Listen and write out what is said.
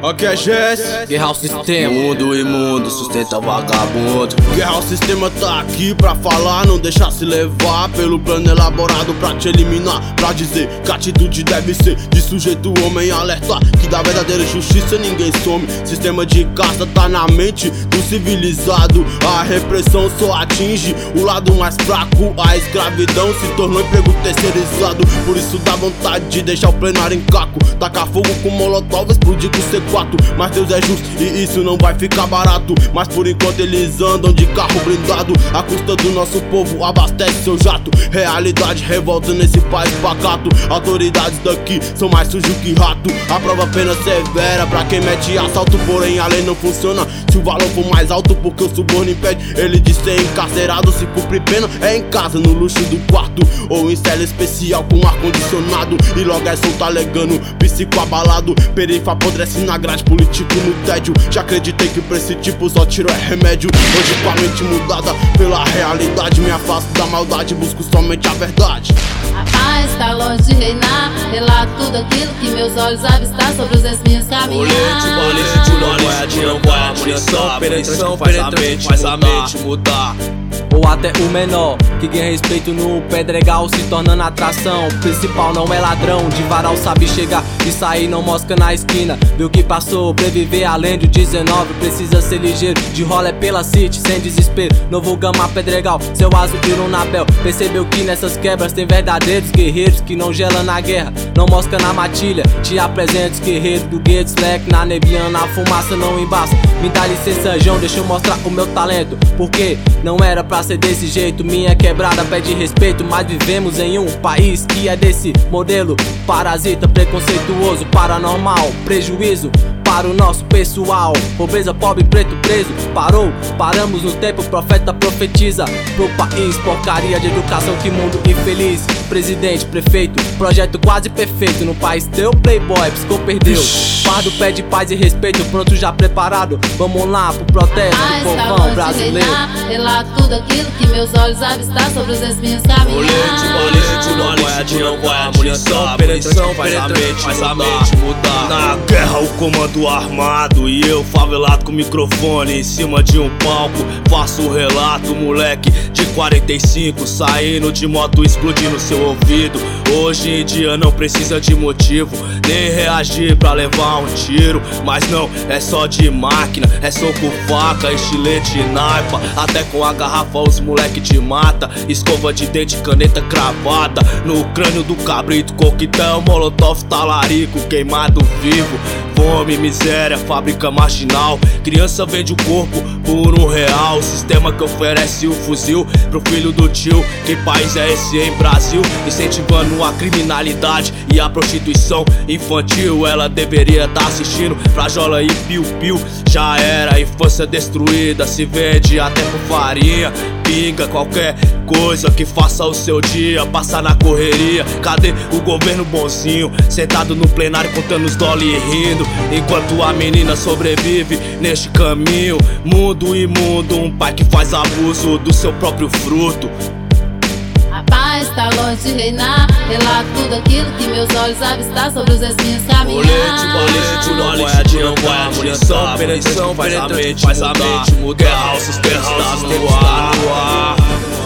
Aqui é Jess, Guerra ao sistema, mundo imundo, sustenta vagabundo. Guerra ao sistema tá aqui pra falar, não deixar se levar pelo plano elaborado pra te eliminar. Pra dizer que a atitude deve ser de sujeito homem, alertar que da verdadeira justiça ninguém some. Sistema de caça tá na mente do civilizado. A repressão só atinge o lado mais fraco. A escravidão se tornou emprego terceirizado. Por isso dá vontade de deixar o plenário em caco, tacar fogo com molotov, explodir com C4. Mas Deus é justo e isso não vai ficar barato. Mas por enquanto eles andam de carro blindado, à custa do nosso povo abastece seu jato. Realidade revolta nesse país pacato. Autoridades daqui são mais sujos que rato. A prova pena severa pra quem mete assalto, porém a lei não funciona se o valor for mais alto, porque o suborno impede ele de ser encarcerado. Se cumprir pena é em casa, no luxo do quarto, ou em cela especial com ar-condicionado. E logo é solto alegando psico abalado. Perifa apodrece na grade, político no tédio. Já acreditei que pra esse tipo só tiro é remédio. Hoje com a mente mudada pela realidade, me afasto da maldade, busco somente a verdade. A paz está longe de reinar, relato tudo aquilo que meus olhos avistar sobre os espinhos caminhar. Munição penetrante faz a mente mudar. Ou até o menor que ganha respeito no Pedregal, se tornando atração. O principal não é ladrão, de varal sabe chegar e sair, não mosca na esquina. Do que passou, previver além do 19, precisa ser ligeiro. De rola é pela city, sem desespero. Novo Gama Pedregal, seu aso virou na pele. Percebeu que nessas quebras tem verdadeiros guerreiros que não gelam na guerra, não mosca na matilha. Te apresento os guerreiros do gueto, slack na nebliana, a fumaça não embaça. Me dá licença, João, deixa eu mostrar o meu talento, porque não era pra ser desse jeito. Minha quebrada pede respeito, mas vivemos em um país que é desse modelo parasita, preconceituoso, paranormal, prejuízo para o nosso pessoal. Pobreza, pobre, preto, preso. Paramos no tempo, profeta profetiza pro país, porcaria de educação, que mundo infeliz. Presidente, prefeito, projeto quase perfeito. No país teu playboy, piscou, perdeu. Fardo pede paz e respeito, pronto já preparado. Vamos lá pro protesto do povão brasileiro. Relato tudo aquilo que meus olhos avistar sobre os espinhos caminhar. Munição penetrante faz a mente mudar. Na guerra o comando armado e eu favelado com o microfone em cima de um palco. Faço o relato, moleque de 45 saindo de moto, explodindo seu ouvido. Hoje em dia não precisa de motivo, nem reagir pra levar um tiro. Mas não, é só de máquina, é soco, faca, estilete e naipa. Até com a garrafa os moleque te mata. Escova de dente, caneta cravada no crânio do cabrito. Coquetel, molotov, talarico, queimado vivo. Fome, miséria, fábrica marginal. Criança vende o corpo por R$1. Sistema que oferece o fuzil pro filho do tio. Que país é esse em Brasil? Incentivando a criminalidade e a prostituição infantil. Ela deveria tá assistindo Frajola e piu-piu. Já era, infância destruída, se vende até por farinha. Pinga qualquer coisa que faça o seu dia passar na correria. Cadê o governo bonzinho, sentado no plenário contando os dólares e rindo, enquanto a menina sobrevive neste caminho? Mundo imundo, um pai que faz abuso do seu próprio fruto. A paz está longe de reinar, relato tudo aquilo que meus olhos avistar sobre os espinhos caminhar. Munição penetrante faz a mente mudar. Guerra ao sistema está no ar.